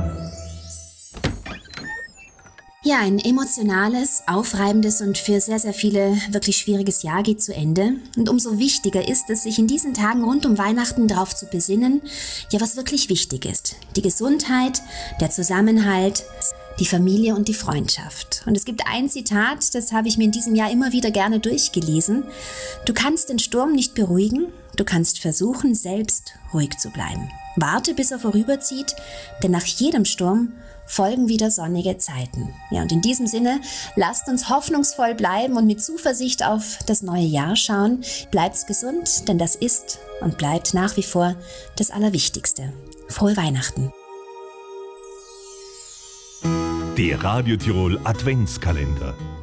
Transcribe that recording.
Ja, ein emotionales, aufreibendes und für sehr, sehr viele wirklich schwieriges Jahr geht zu Ende. Und umso wichtiger ist es, sich in diesen Tagen rund um Weihnachten darauf zu besinnen, ja, was wirklich wichtig ist. Die Gesundheit, der Zusammenhalt, die Familie und die Freundschaft. Und es gibt ein Zitat, das habe ich mir in diesem Jahr immer wieder gerne durchgelesen. Du kannst den Sturm nicht beruhigen, du kannst versuchen, selbst ruhig zu bleiben. Warte, bis er vorüberzieht, denn nach jedem Sturm folgen wieder sonnige Zeiten. Ja, und in diesem Sinne, lasst uns hoffnungsvoll bleiben und mit Zuversicht auf das neue Jahr schauen. Bleibt gesund, denn das ist und bleibt nach wie vor das Allerwichtigste. Frohe Weihnachten! Der Radio Tirol Adventskalender.